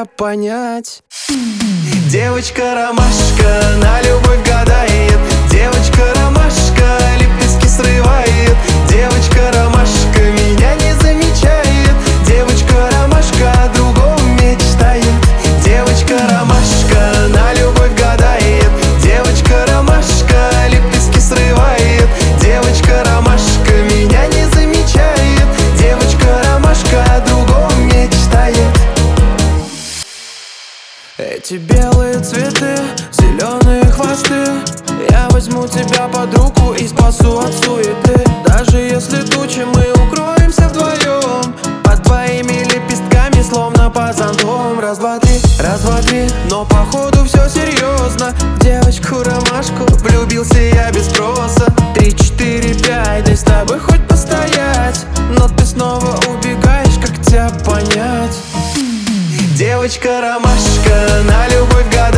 тебя понять. Девочка-ромашка на любовь гадает. Девочка-ромашка лепестки срывает. Девочка-ромашка меня не замечает. Девочка-ромашка о другом мечтает. Девочка-ромашка на любовь гадает. Девочка-ромашка лепестки срывает. Девочка-ромашка меня не замечает. Девочка-ромашка о другом мечтает. Эти белые цветы, зеленые хвосты, я возьму тебя под руку и спасу от суеты. Даже если тучи, мы укроемся вдвоем под твоими лепестками, словно под зонтом. Раз, два, три, но походу все серьезно. Девочку-ромашку влюбился я без спроса. 3, 4, 5, дай с тобой хоть постоять, но ты снова убегаешь, как тебя понять? Девочка-ромашка на любовь гадает.